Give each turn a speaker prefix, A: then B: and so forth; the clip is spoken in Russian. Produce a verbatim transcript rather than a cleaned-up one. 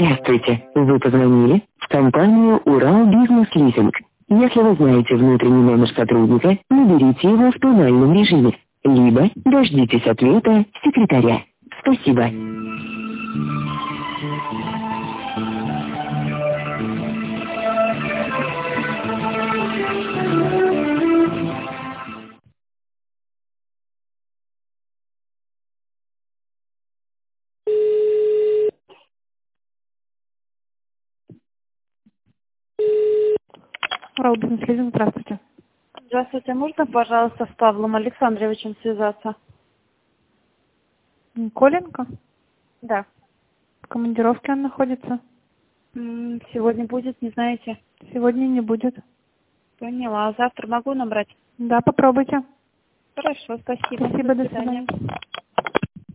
A: Здравствуйте. Вы позвонили в компанию «Урал Бизнес Лизинг». Если вы знаете внутренний номер сотрудника, наберите его в тональном режиме, либо дождитесь ответа секретаря. Спасибо.
B: Урал Бизнес Лизинг, здравствуйте.
C: Здравствуйте, можно, пожалуйста, с Павлом Александровичем связаться?
B: Коленко?
C: Да.
B: В командировке он находится?
C: М, Сегодня будет, не знаете?
B: Сегодня не будет.
C: Поняла. А завтра могу набрать?
B: Да, попробуйте.
C: Хорошо, спасибо.
B: Спасибо,
C: До
B: до
C: свидания.
B: свидания.